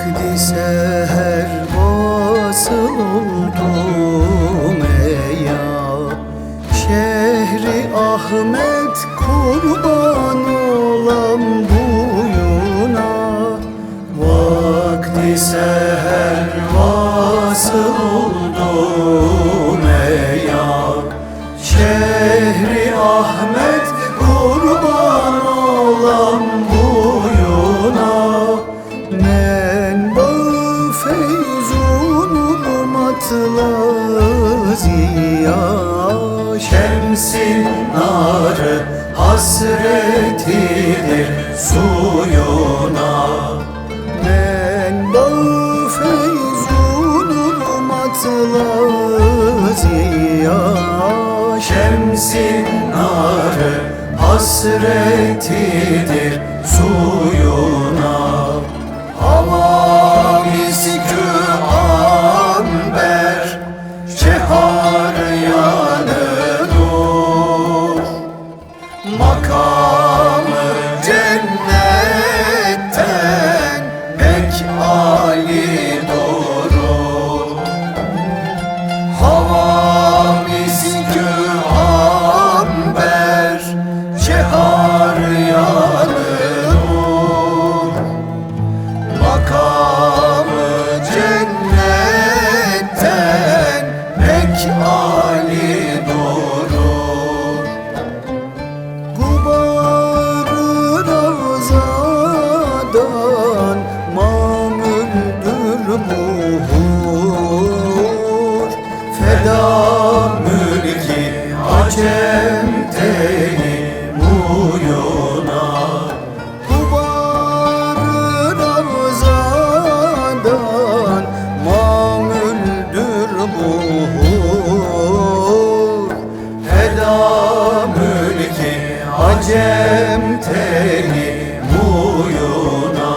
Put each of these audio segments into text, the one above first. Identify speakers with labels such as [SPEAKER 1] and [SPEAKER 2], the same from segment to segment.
[SPEAKER 1] Vakti seher vasıl oldum eya, şehri Ahmet kurban olam buyuna. Vakti seher vasıl oldum eya, şehri Ahmet kurban olam buyuna. Menba feyzun matla ziya, şemsin narı hasretidir suyuna. Menba feyzun matla ziya, şemsin narı hasretidir suyuna. Hava miskü amber, şehar yanı nur. Makamı cennetten pek âli durur. Hava miskü amber, şehar yanı nur. Makamı cennetten pek âli durur. Gubar-ı ravzadan mamüldür buhur. Feda mülki acem teni muyuna. Gubar-ı ravzadan mamüldür buhur. Feda mülki acem teni muyuna.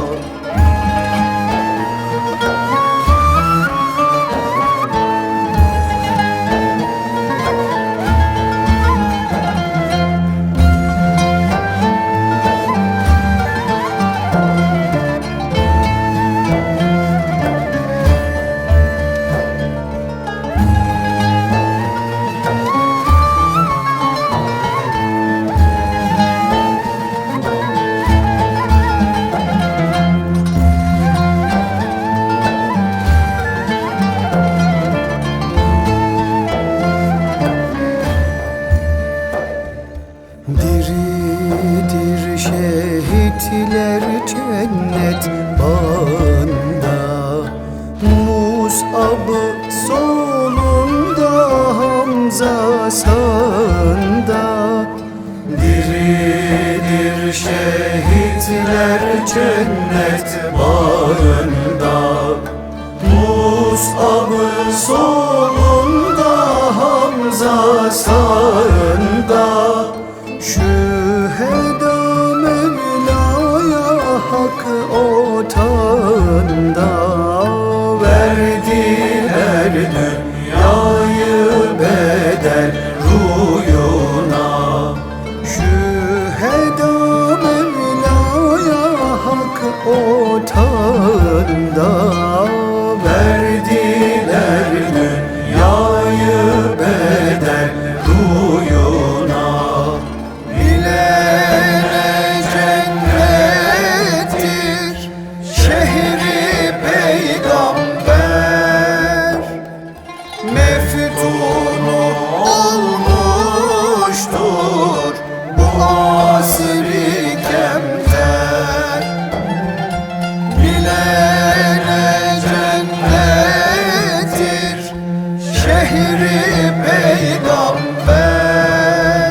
[SPEAKER 1] Diridir şehitler cennet bağında, Mus'ab solunda, Hamza sağında. Diridir şehitler cennet bağında, Mus'ab solunda, Hamza sağında. Şüheda Mevla'ya hak otağında, verdiler dünyayı bedel ruyuna. Şüheda Mevla'ya hak otağında, verdiler dünyayı bedel ruyuna. Bilene cennettir şehri peygamber, meftunu olmuştur bu asr-i kemter. Bilene cennettir şehri peygamber,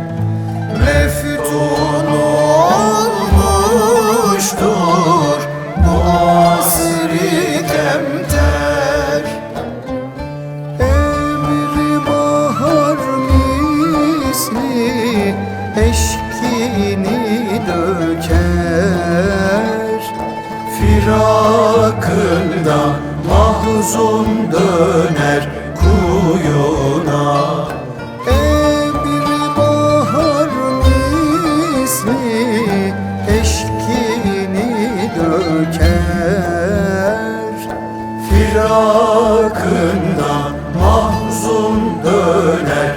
[SPEAKER 1] meftunu olmuştur bu asr-i kemter. Emri bahar misli eşkini döker, firakında mahzun döner kuyuna. Emri bahar misli eşkini döker, yakında mahzun döner